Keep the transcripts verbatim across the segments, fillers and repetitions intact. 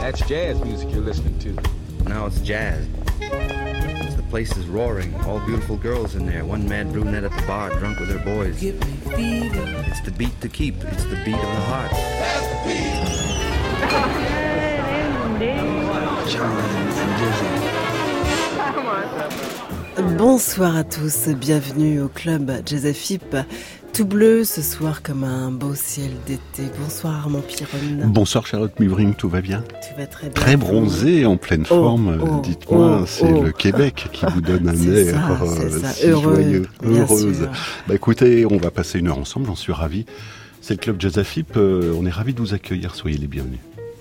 That's jazz music you're listening to. No, it's jazz. The place is roaring. All beautiful girls in there. One mad brunette at the bar, drunk with her boys. Give me fever. It's the beat to keep. It's the beat of the heart. That's the beat. Bonsoir à tous, bienvenue au club Jazz F I P. Tout bleu ce soir comme un beau ciel d'été. Bonsoir Armand Piron. Bonsoir Charlotte Muvring, tout va bien? Tu vas très bien. Très bronzé, en pleine oh, forme. Oh, Dites-moi, oh, c'est oh. le Québec qui vous donne un c'est air ça, euh, c'est ça. si Heureux, joyeux, heureuse. Sûr. Bah écoutez, on va passer une heure ensemble, j'en suis ravi. C'est le club Jazz F I P, euh, on est ravis de vous accueillir, soyez les bienvenus.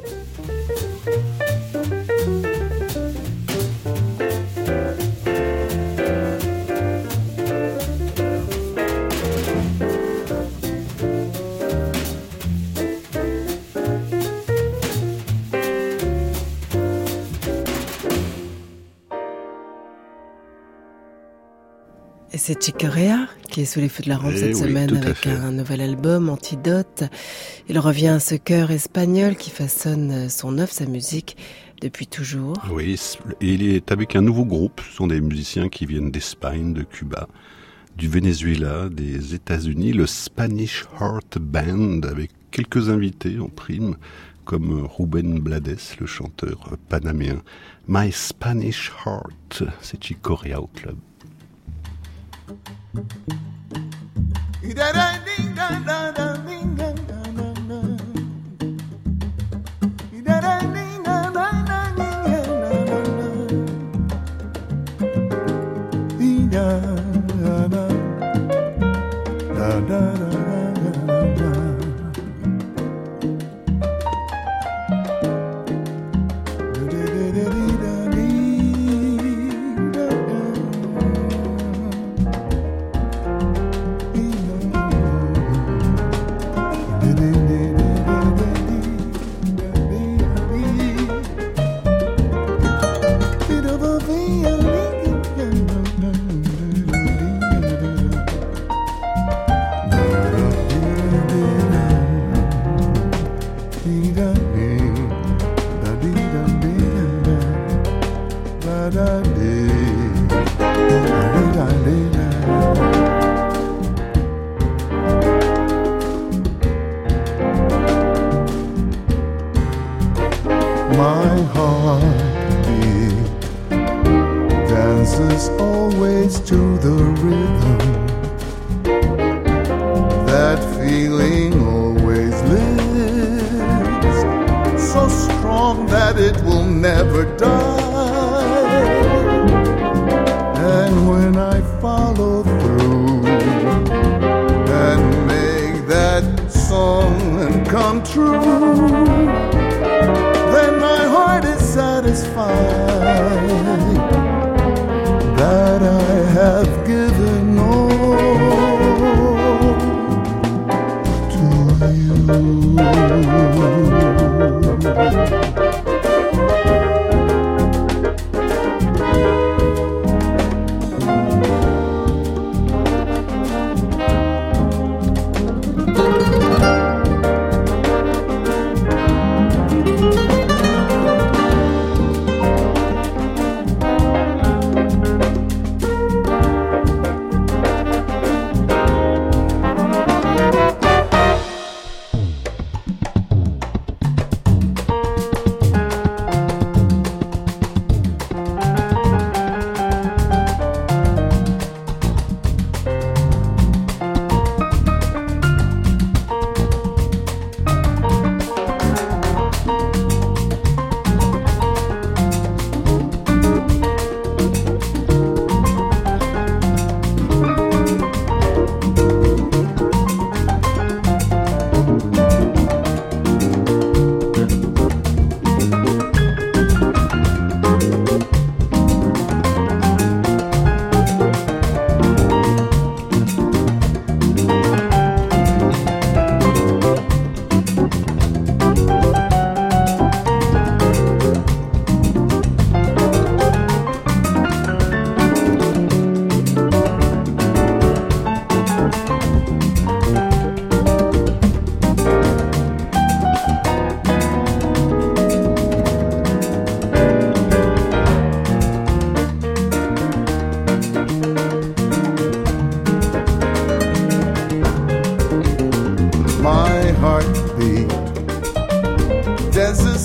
Et c'est Chick Corea qui est sous les feux de la rampe eh cette oui, semaine avec fait. un nouvel album, Antidote. Il revient à ce chœur espagnol qui façonne son œuvre, sa musique, depuis toujours. Oui, et il est avec un nouveau groupe. Ce sont des musiciens qui viennent d'Espagne, de Cuba, du Venezuela, des États-Unis, le Spanish Heart Band, avec quelques invités en prime, comme Rubén Blades, le chanteur panaméen. My Spanish Heart, c'est Chick Corea au club.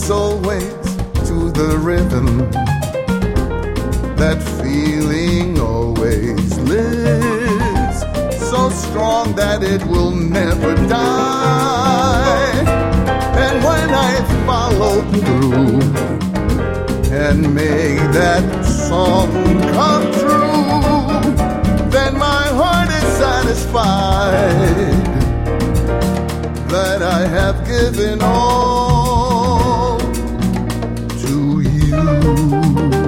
dance always to the rhythm. That feeling always lives, so strong that it will never die. And when I follow through and make that song come true, then my heart is satisfied that I have given all to you.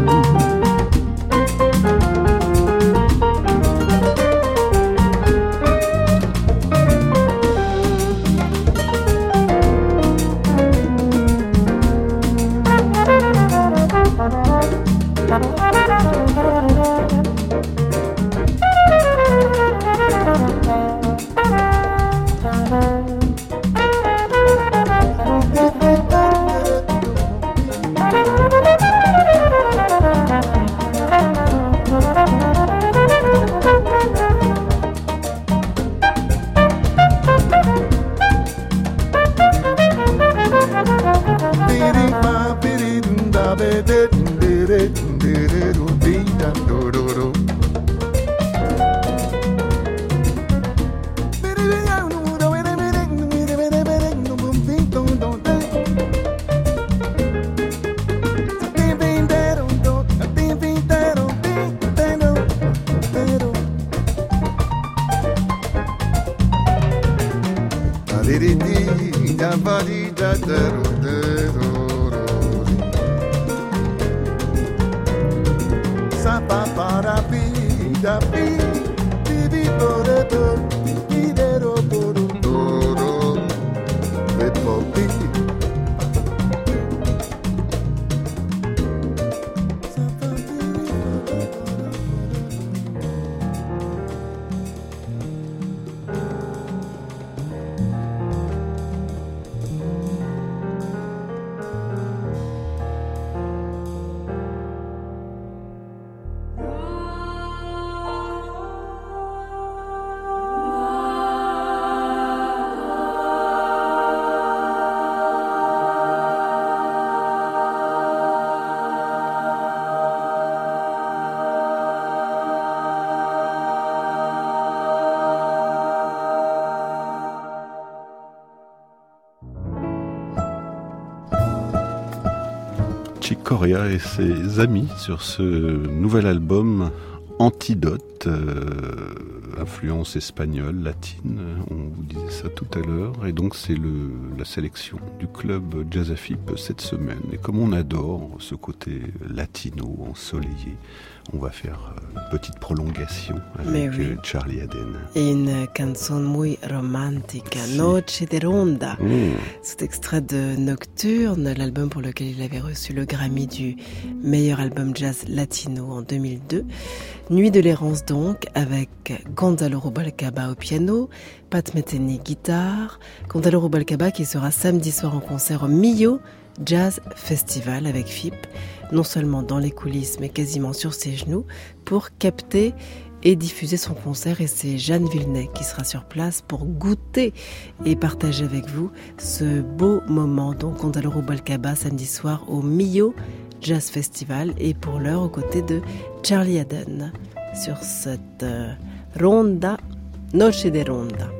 Chick Corea et ses amis sur ce nouvel album Antidote, euh, influence espagnole, latine, on vous disait ça tout à l'heure, et donc c'est le, la sélection du club Jazz F I P cette semaine. Et comme on adore ce côté latino, ensoleillé, on va faire une petite prolongation avec oui. Charlie Haden. Et une canzone muy romantica, si. Noche de Ronda. Mm. C'est extrait de Nocturne, l'album pour lequel il avait reçu le Grammy du meilleur album jazz latino en deux mille deux. Nuit de l'errance donc, avec Gonzalo Rubalcaba au piano, Pat Metheny guitare, Gonzalo Rubalcaba qui sera samedi soir en concert au Millau Jazz Festival avec F I P, non seulement dans les coulisses mais quasiment sur ses genoux, pour capter et diffuser son concert. Et c'est Jeanne Villeneuve qui sera sur place pour goûter et partager avec vous ce beau moment. Donc Gonzalo Rubalcaba samedi soir au Millau Jazz Festival, et pour l'heure aux côtés de Charlie Haden sur cette euh, Ronda, Noche de Ronda.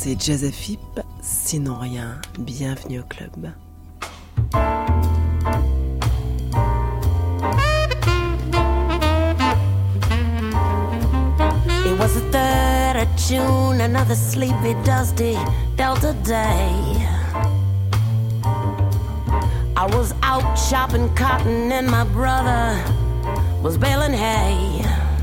c'est Jazz F I P, sinon rien. Bienvenue au club. It was the third of June, another sleepy, dusty Delta day. I was out chopping cotton and my brother was baling hay.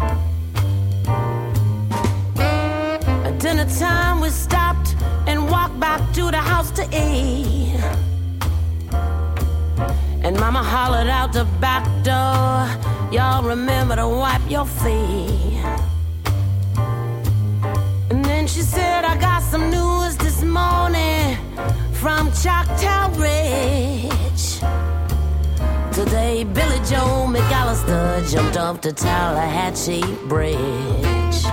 At dinner time we stopped and walked back to the house to eat. And Mama hollered out the back door, y'all remember to wipe your feet. And then she said, I got some news this morning from Choctaw Ridge. Today, Billy Joe McAllister jumped off the Tallahatchie Bridge.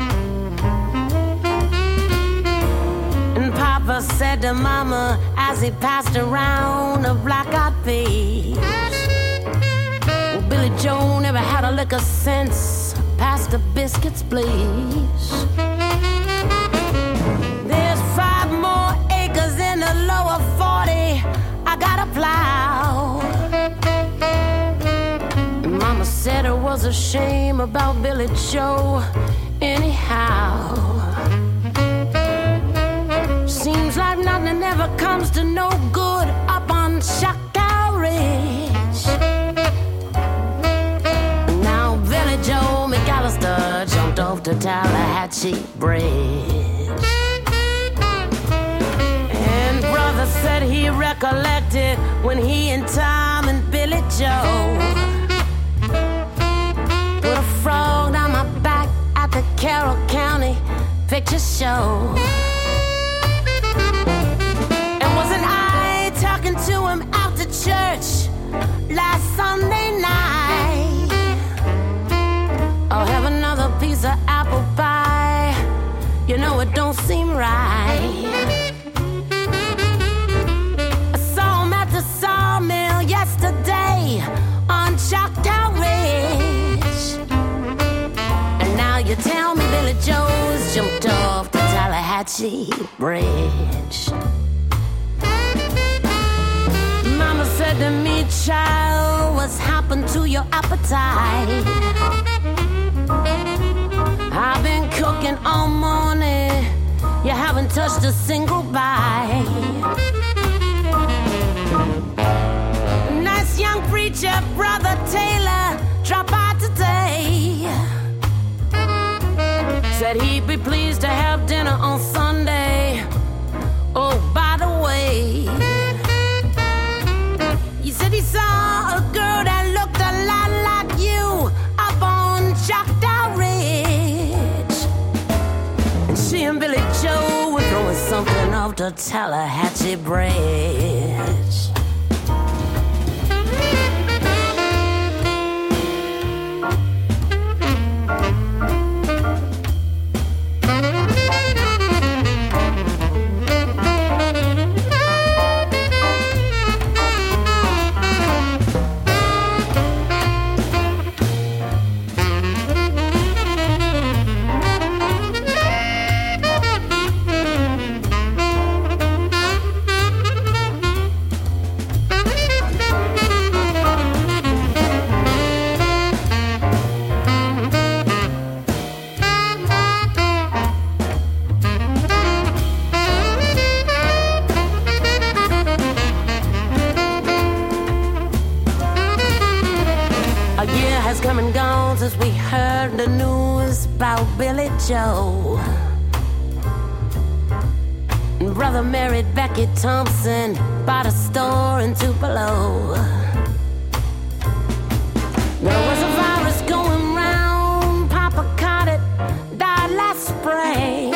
And Papa said to Mama as he passed around a black-eyed peas, well, Billy Joe never had a lick of sense. Pass the biscuits, please. There's five more acres in the lower forty I gotta plow. Mama said it was a shame about Billy Joe anyhow. Seems like nothing ever comes to no good up on Choctaw Ridge. Now Billy Joe McAllister jumped off the Tallahatchie Bridge. And brother said he recollected when he and Tom and Billy Joe put a frog down my back at the Carroll County Picture Show. And wasn't I talking to him after church last Sunday night? I'll have another piece of apple pie. You know it don't seem right. I saw him at the sawmill yesterday on Choctaw Ridge. And now you tell me Billy Joe's jumped off the Tallahatchie Bridge. Mama said to me, child, what's happened to your appetite? I've been cooking all morning, you haven't touched a single bite. Nice young preacher, Brother Taylor, drop by today. Said he'd be pleased to have dinner on Sunday. Oh, by the way, he said he saw a girl that looked a lot like you up on Choctaw Ridge. And she and Billy Joe were throwing something off the Tallahatchie Bridge. Since we heard the news about Billy Joe. Brother married Becky Thompson, bought a store in Tupelo. There was a virus going round, Papa caught it, died last spring.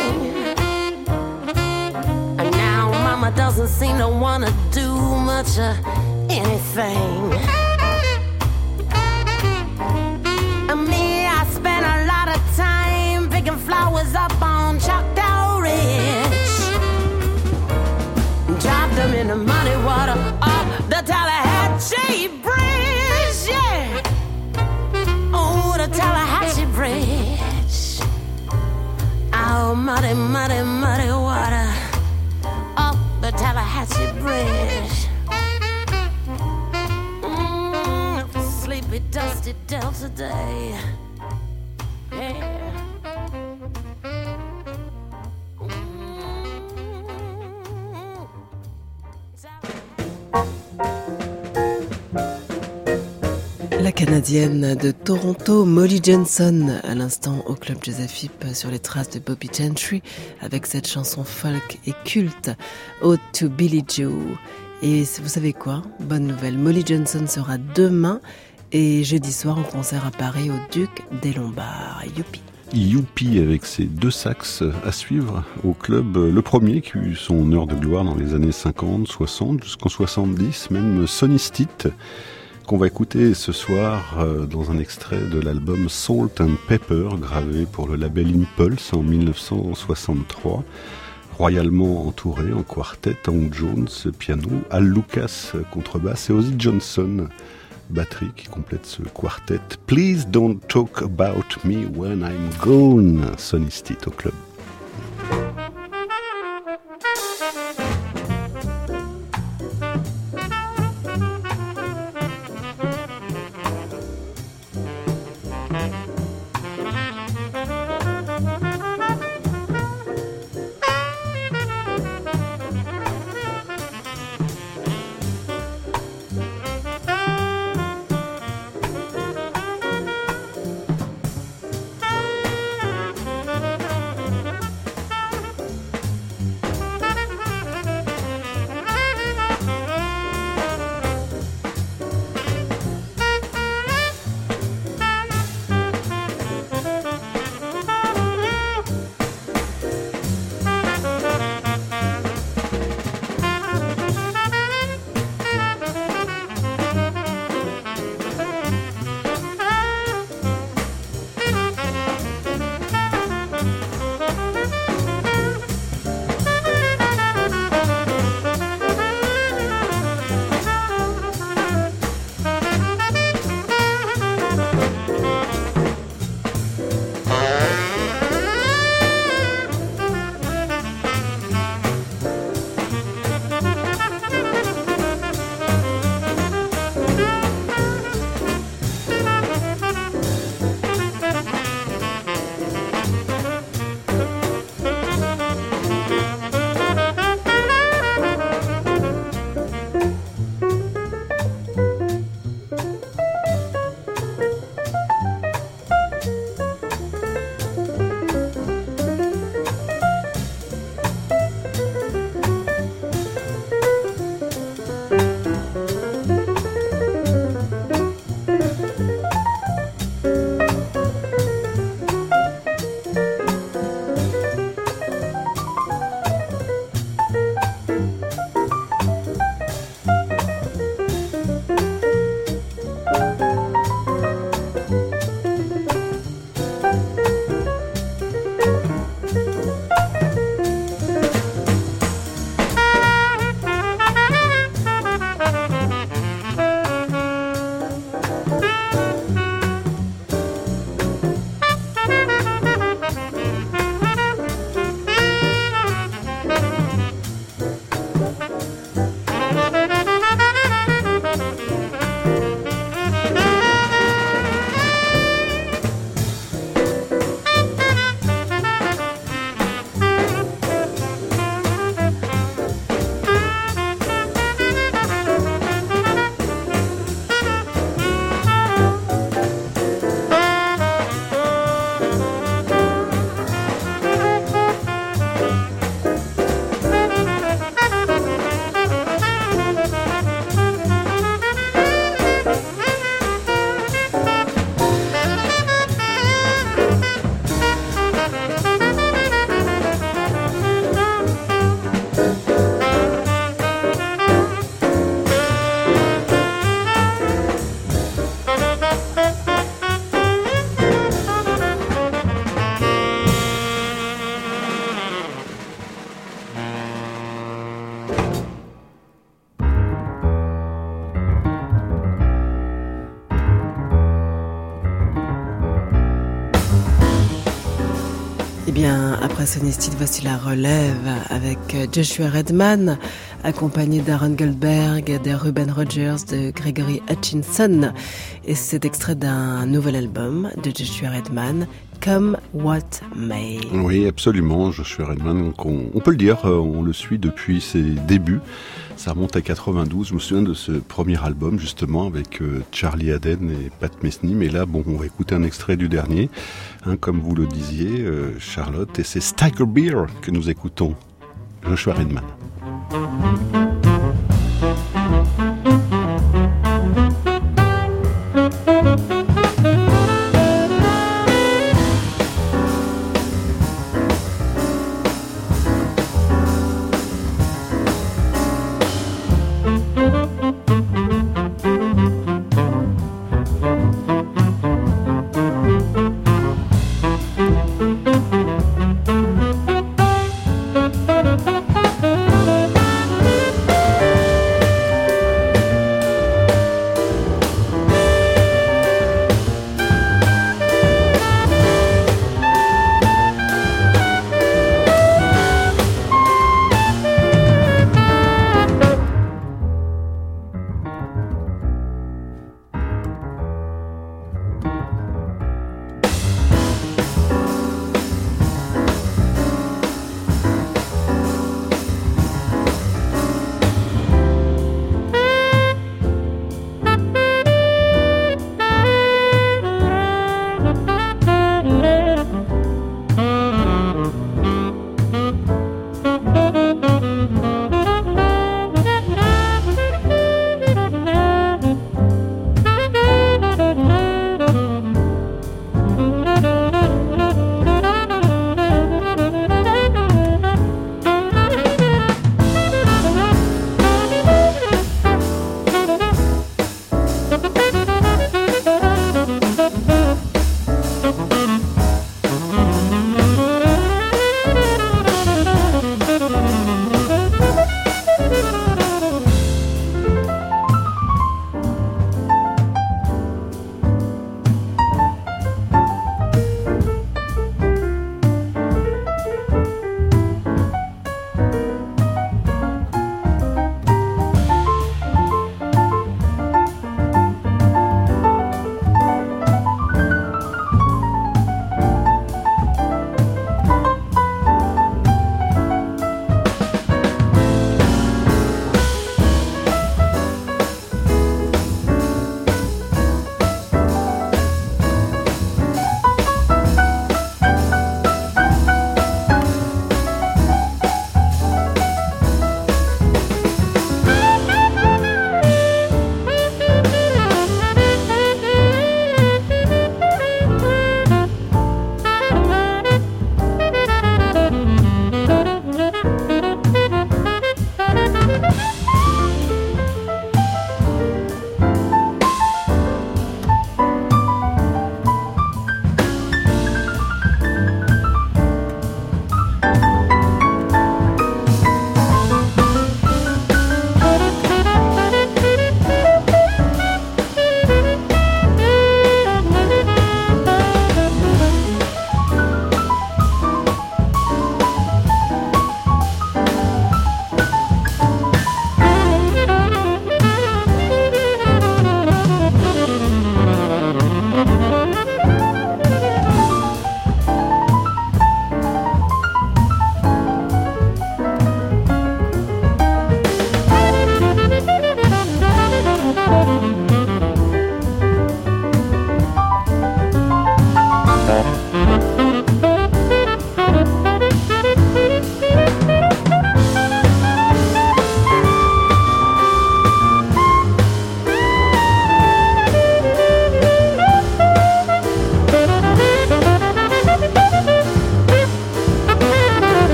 And now Mama doesn't seem to wanna do much of anything. Flowers up on Choctaw Ridge, dropped them in the muddy water off the Tallahatchie Bridge, yeah. Oh, the Tallahatchie Bridge. Oh, muddy, muddy, muddy water. dusty Delta day. Yeah. La Canadienne de Toronto, Molly Johnson, à l'instant au Club Jazz F I P sur les traces de Bobby Gentry avec cette chanson folk et culte, Ode to Billie Joe. Et vous savez quoi? Bonne nouvelle, Molly Johnson sera demain et jeudi soir en concert à Paris au Duc des Lombards. Youpi! Youpi avec ses deux sax à suivre au club, le premier qui eut son heure de gloire dans les années cinquante, soixante, jusqu'en soixante-dix, même Sonny Stitt, qu'on va écouter ce soir euh, dans un extrait de l'album Salt and Pepper, gravé pour le label Impulse en dix-neuf cent soixante-trois, royalement entouré en quartet, Hank Jones, piano, Al Lucas, contrebasse et Ozzy Johnson, batterie qui complète ce quartet. Please don't talk about me when I'm gone, Sonny Stitt au club. Eh bien, après Sonny Stitt, voici la relève avec Joshua Redman, accompagné d'Aaron Goldberg, de Ruben Rogers, de Gregory Hutchinson. Et c'est extrait d'un nouvel album de Joshua Redman, Come What May. Oui, absolument, Joshua Redman, on, on peut le dire, on le suit depuis ses débuts. Ça remonte à quatre-vingt-douze, je me souviens de ce premier album justement avec euh, Charlie Haden et Pat Metheny, mais là bon, on va écouter un extrait du dernier, hein, comme vous le disiez euh, Charlotte, et c'est Stagger Beer que nous écoutons, Joshua Redman. Thank you.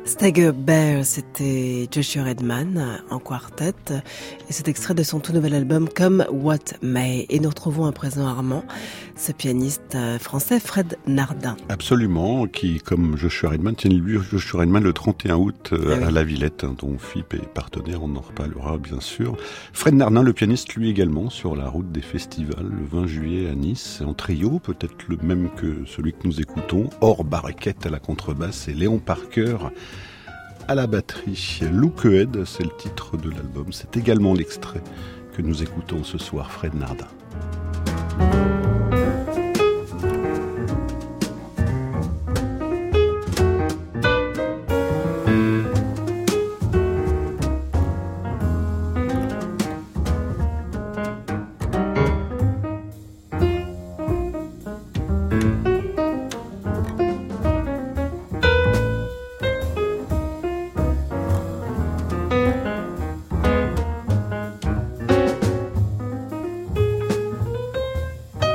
Stagger Bear, c'était Joshua Redman en quartet et cet extrait de son tout nouvel album Come What May. Et nous retrouvons à présent Armand, ce pianiste français Fred Nardin. Absolument, qui comme Joshua Redman, tiens lui Joshua Redman le trente et un août euh, ah oui. à La Villette, hein, dont F I P est partenaire, on en reparlera bien sûr. Fred Nardin, le pianiste, lui également sur la route des festivals le vingt juillet à Nice, en trio, peut-être le même que celui que nous écoutons, hors Barrequette à la contrebasse et Léon Parker à la batterie. Look Ahead, c'est le titre de l'album. C'est également l'extrait que nous écoutons ce soir, Fred Nardin. Thank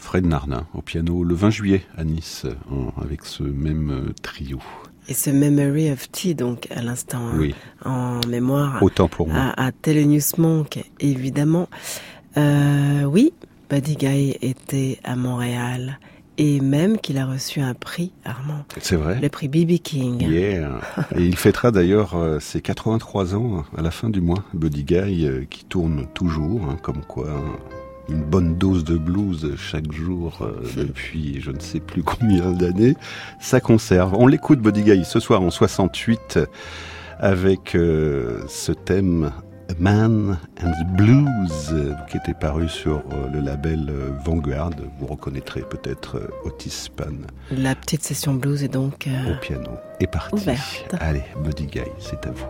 Fred Nardin au piano le vingt juillet à Nice, en, avec ce même trio. Et ce Memory of Tea, donc, à l'instant, oui. hein, en mémoire. Autant pour moi. À, à Thelonious Monk, évidemment. Euh, oui, Buddy Guy était à Montréal. Et même qu'il a reçu un prix, Armand. C'est vrai. Le prix B B King. Yeah. Et il fêtera d'ailleurs euh, ses quatre-vingt-trois ans à la fin du mois. Buddy Guy euh, qui tourne toujours, hein, comme quoi... Hein, une bonne dose de blues chaque jour euh, depuis je ne sais plus combien d'années, ça conserve. On l'écoute Buddy Guy ce soir en soixante-huit avec euh, ce thème A Man and the Blues euh, qui était paru sur euh, le label euh, Vanguard. Vous reconnaîtrez peut-être euh, Otis Spann. La petite session blues est donc euh, au piano est partie. Ouverte. Allez, Buddy Guy, c'est à vous.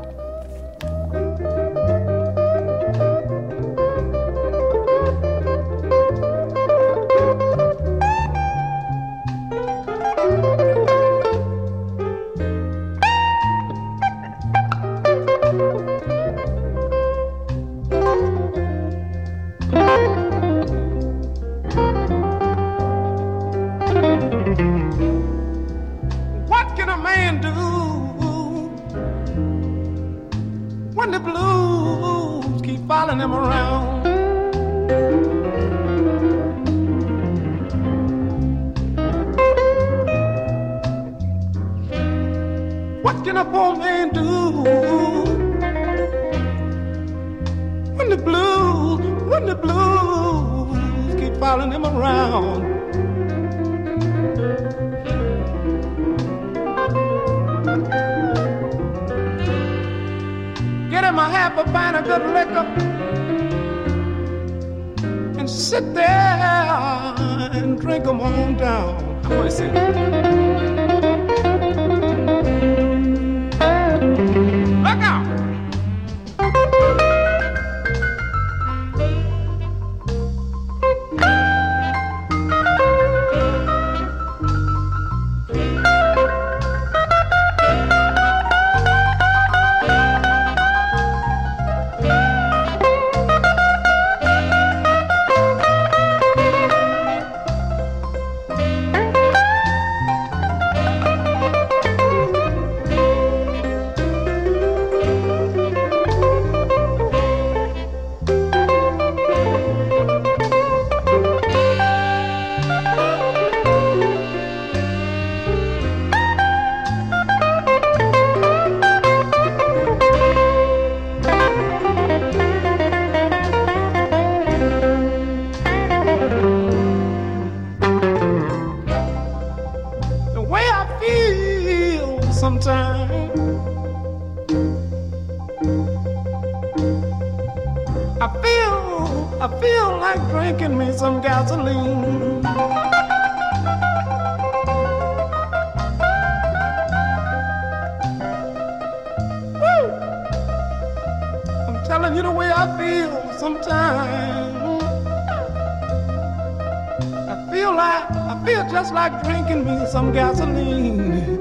Some gasoline.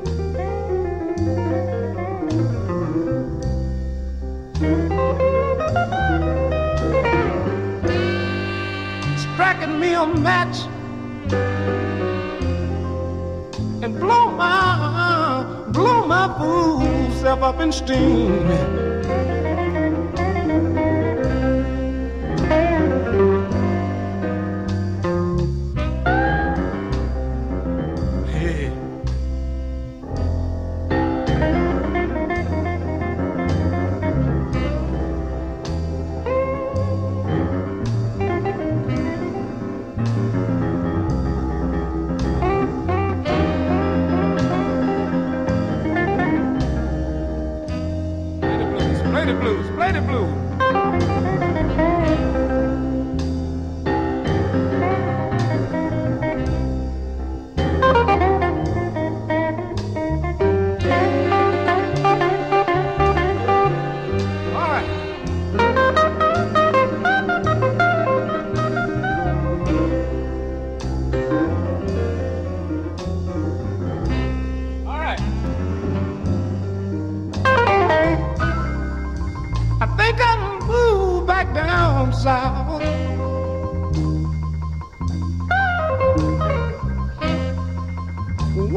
Striking me a match and blow my, blow my fool self up in steam.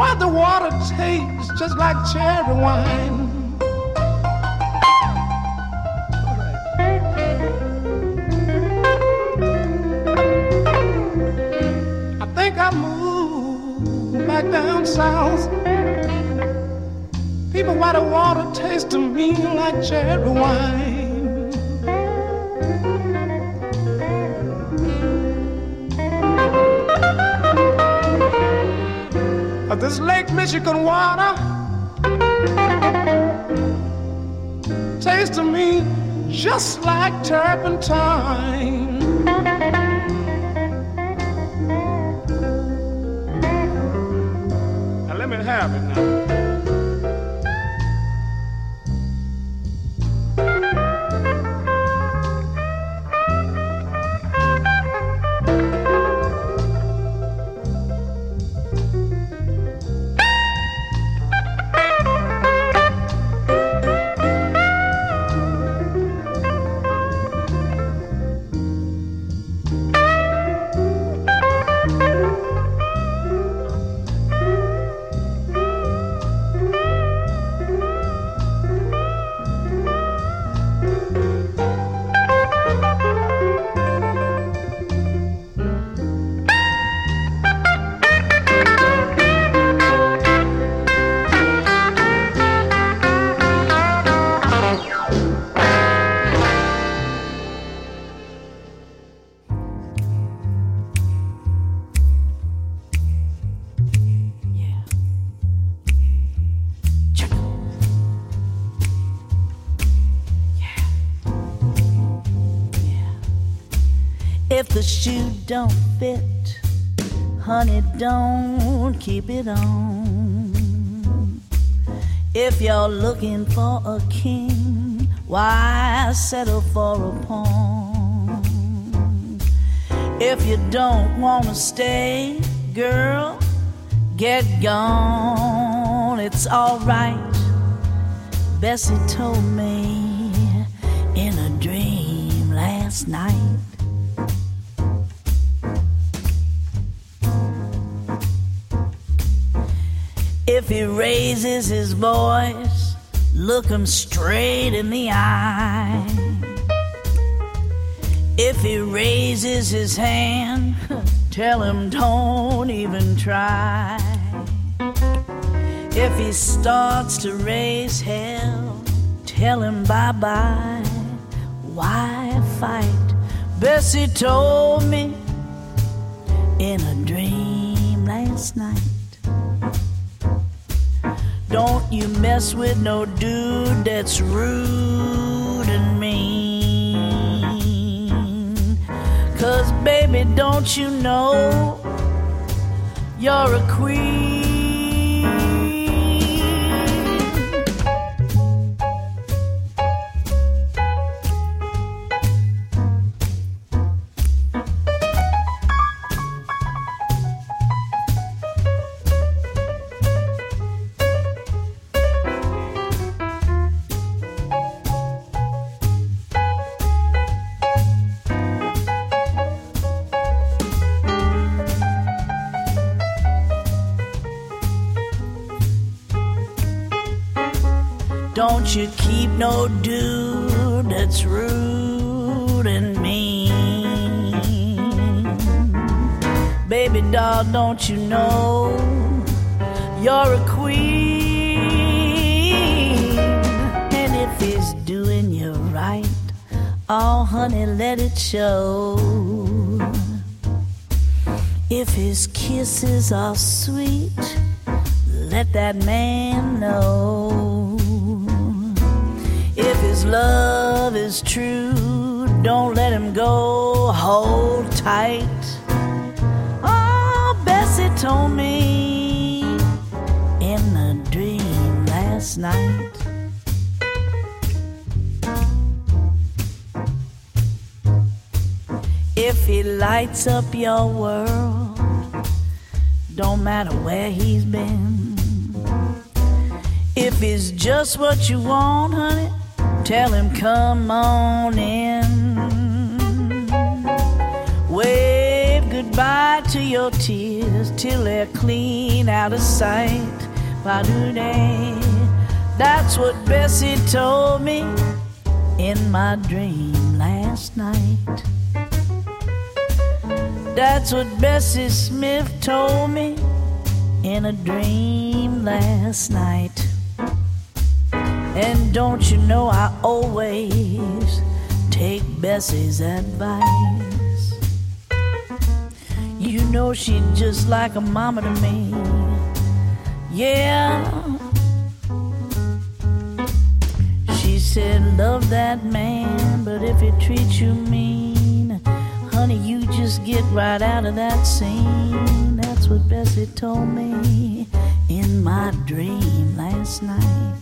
why the water tastes just like cherry wine. I think I moved back down south. People, why the water tastes to me like cherry wine. This Lake Michigan water tastes to me just like turpentine. Now let me have it now. If the shoe don't fit, honey, don't keep it on. If you're looking for a king, why settle for a pawn? If you don't want to stay, girl, get gone. It's all right, Bessie told me in a dream last night. If he raises his voice, look him straight in the eye. If he raises his hand, tell him don't even try. If he starts to raise hell, tell him bye-bye. Why fight? Bessie told me in a dream last night. Don't you mess with no dude that's rude and mean. 'Cause baby, don't you know you're a queen? Don't you keep no dude that's rude and mean. Baby doll, don't you know you're a queen? And if he's doing you right, oh honey, let it show. If his kisses are sweet, let that man know. If his love is true, don't let him go, hold tight. Oh, Bessie told me in a dream last night. If he lights up your world, don't matter where he's been. If he's just what you want, honey, tell him come on in. Wave goodbye Cry to your tears till they're clean out of sight. Ba-doo-day. That's what Bessie told me in my dream last night. That's what Bessie Smith told me in a dream last night. And don't you know I always take Bessie's advice. You know she's just like a mama to me. Yeah. She said, love that man, but if he treats you mean, honey, you just get right out of that scene. That's what Bessie told me in my dream last night.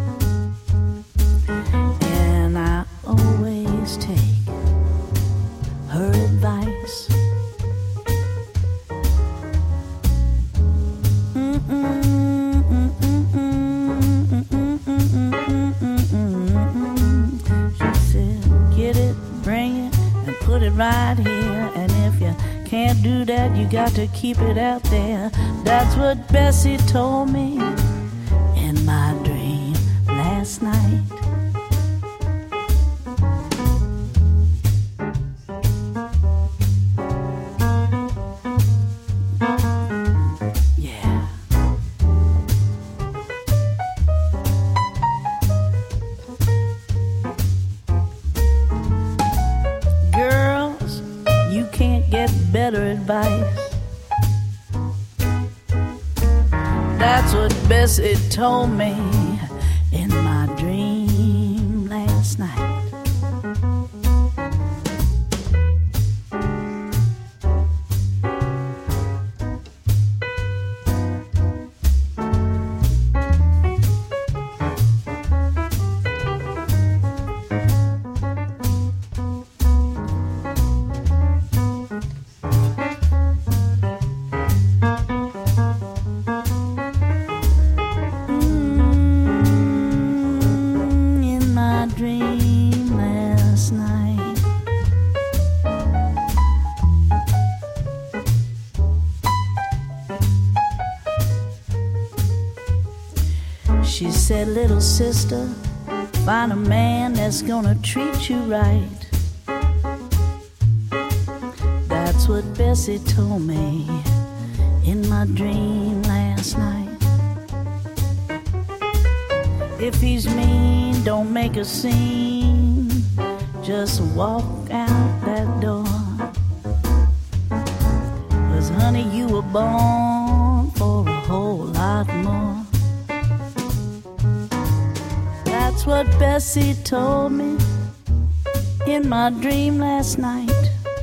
And I always take her advice. She said, get it, bring it, and put it right here. And if you can't do that, you got to keep it out there. That's what Bessie told me in my dream last night. Better advice. That's what Bessie told me in my dream last night. She said, little sister, find a man that's gonna treat you right. That's what Bessie told me in my dream last night. If he's mean, don't make a scene. Just walk out that door. 'Cause honey, you were born for a whole lot more. That's what Bessie told me in my dream last night.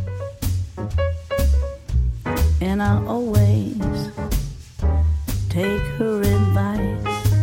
And I always take her advice.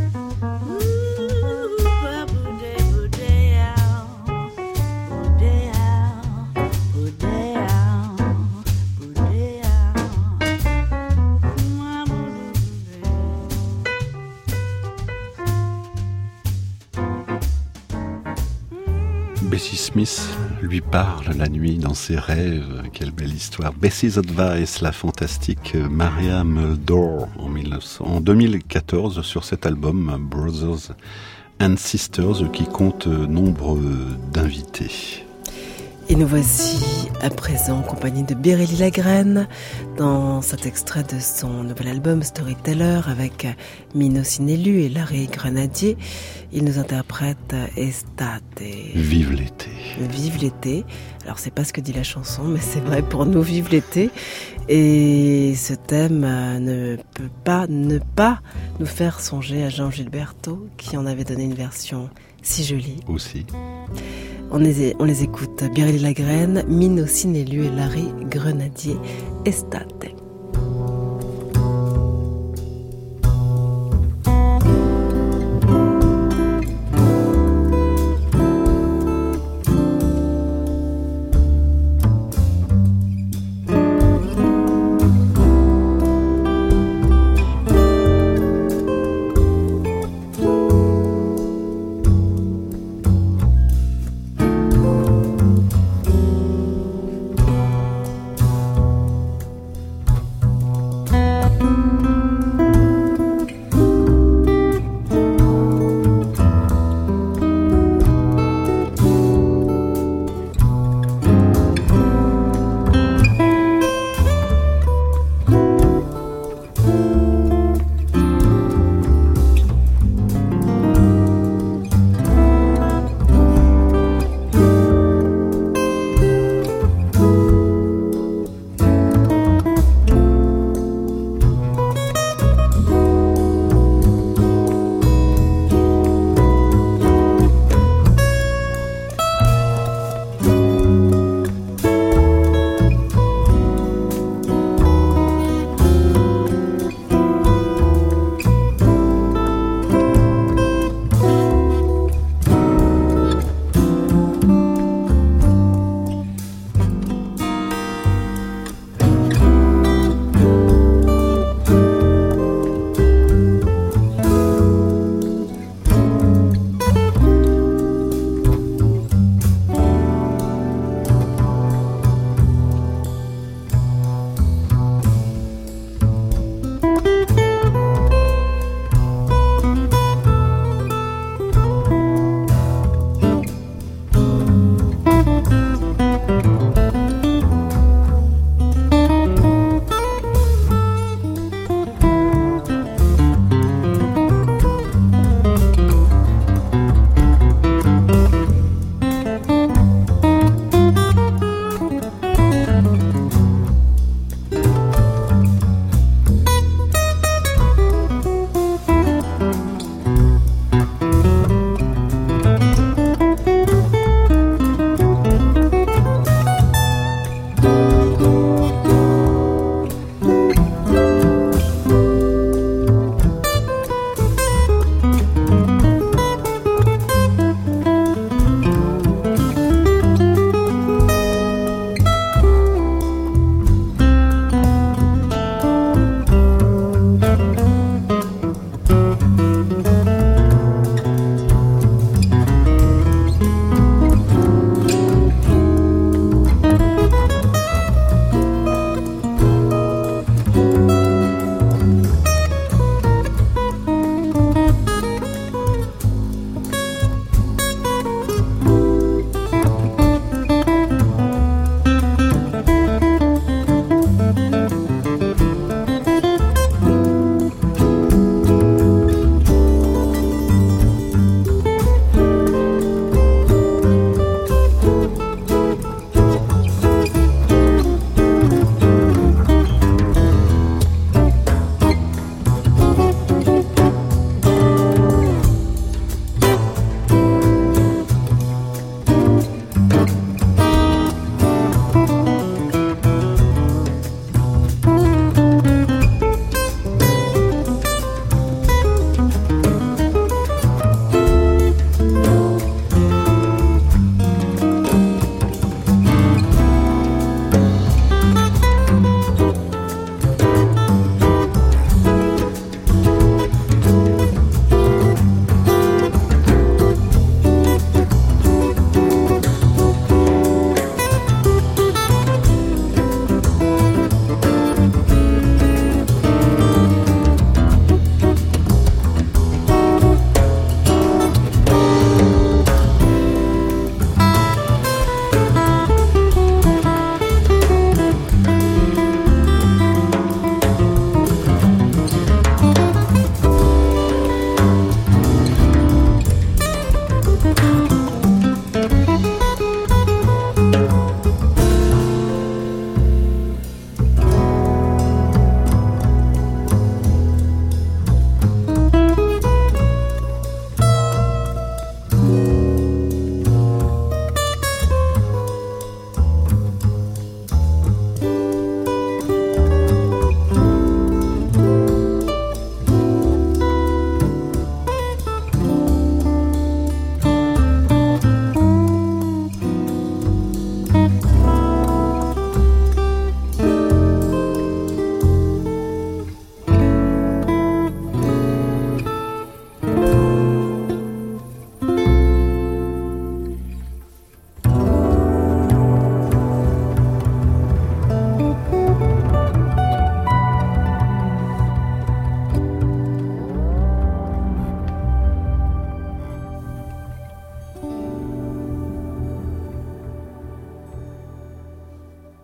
Bessie Smith lui parle la nuit dans ses rêves. Quelle belle histoire. Bessie's Advice, la fantastique Mariam Dore en deux mille quatorze sur cet album Brothers and Sisters qui compte nombre d'invités. Et nous voici à présent en compagnie de Biréli Lagrène dans cet extrait de son nouvel album Storyteller avec Mino Sinelu et Larry Grenadier. Il nous interprète Estate. Vive l'été. Vive l'été. Alors c'est pas ce que dit la chanson, mais c'est vrai pour nous, vive l'été. Et ce thème ne peut pas ne pas nous faire songer à Jean Gilberto qui en avait donné une version si jolie. Aussi. On les, on les écoute, Biréli Lagrène, Mino Sinelu et Larry Grenadier, Estate.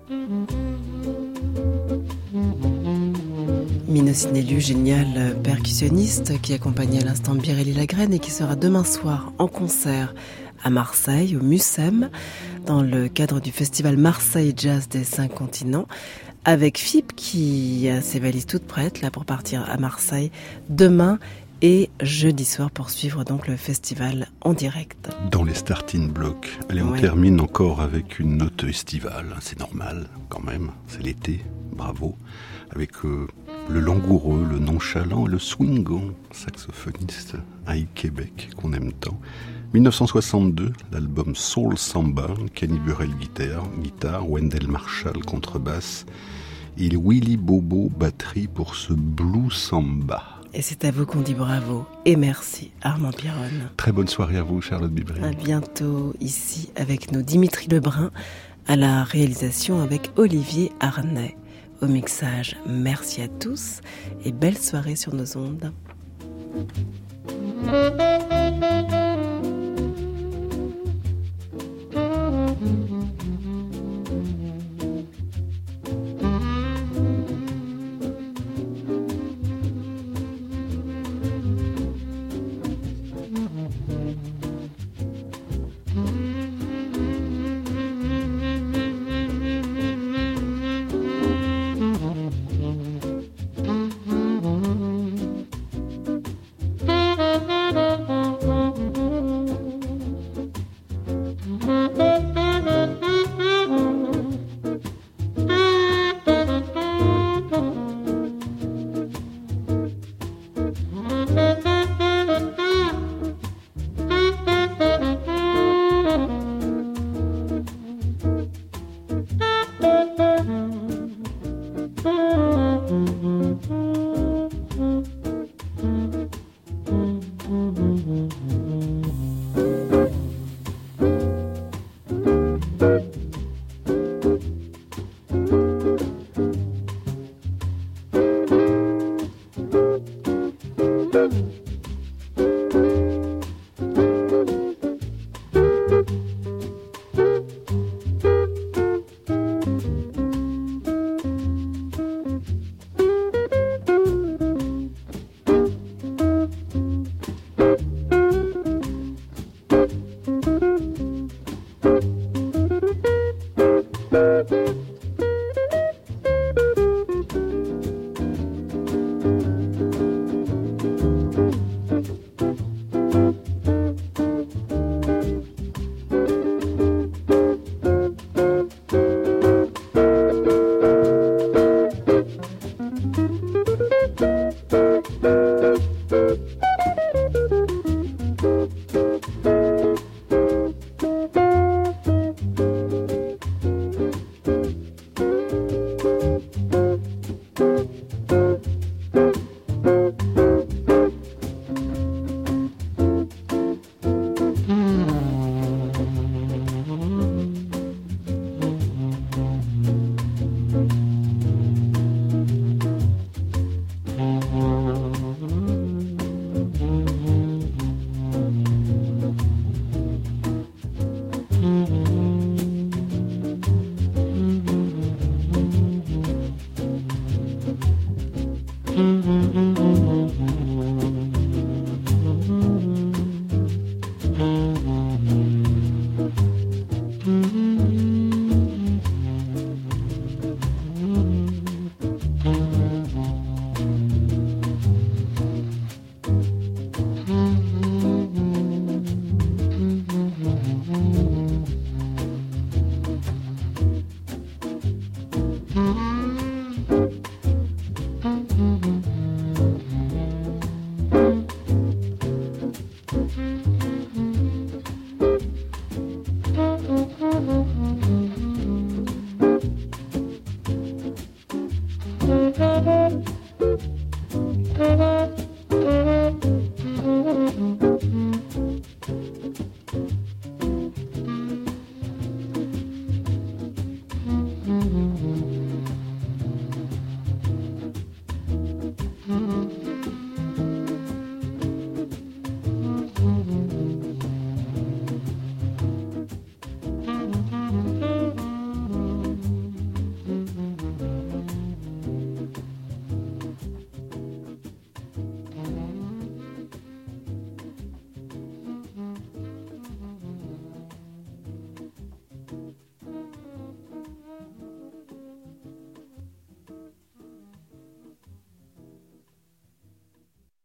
Mino Sinelu, génial percussionniste qui accompagnait à l'instant Biréli Lagrène et qui sera demain soir en concert à Marseille, au Mucem, dans le cadre du festival Marseille Jazz des Cinq Continents, avec Philippe qui a ses valises toutes prêtes là pour partir à Marseille demain et jeudi soir pour suivre donc le festival en direct. Dans les starting blocks. Allez, on Ouais. termine encore avec une note estivale. C'est normal, quand même. C'est l'été. Bravo. Avec euh, le langoureux, le nonchalant et le swingon saxophoniste Ike Québec, qu'on aime tant. dix-neuf cent soixante-deux, l'album Soul Samba, Kenny Burrell guitare, guitare, Wendell Marshall contrebasse et Willy Bobo batterie pour ce Blue Samba. Et c'est à vous qu'on dit bravo et merci Armand Pironne. Très bonne soirée à vous, Charlotte Bibry. À bientôt ici avec nous Dimitri Lebrun à la réalisation avec Olivier Arnay. Au mixage, merci à tous et belle soirée sur nos ondes. Thank you.